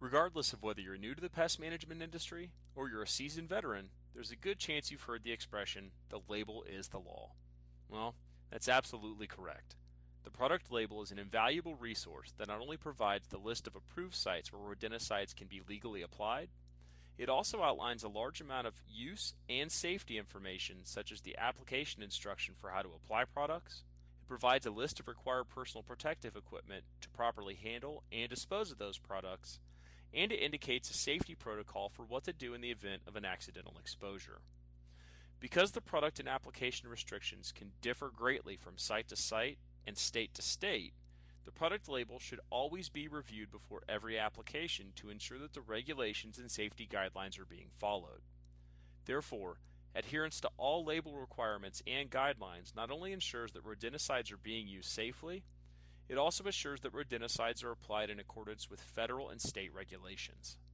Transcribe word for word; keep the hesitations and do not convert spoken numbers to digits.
Regardless of whether you're new to the pest management industry or you're a seasoned veteran, there's a good chance you've heard the expression, the label is the law. Well, that's absolutely correct. The product label is an invaluable resource that not only provides the list of approved sites where rodenticides can be legally applied, it also outlines a large amount of use and safety information such as the application instruction for how to apply products. It provides a list of required personal protective equipment to properly handle and dispose of those products, and it indicates a safety protocol for what to do in the event of an accidental exposure. Because the product and application restrictions can differ greatly from site to site and state to state, the product label should always be reviewed before every application to ensure that the regulations and safety guidelines are being followed. Therefore, adherence to all label requirements and guidelines not only ensures that rodenticides are being used safely, it also assures that rodenticides are applied in accordance with federal and state regulations.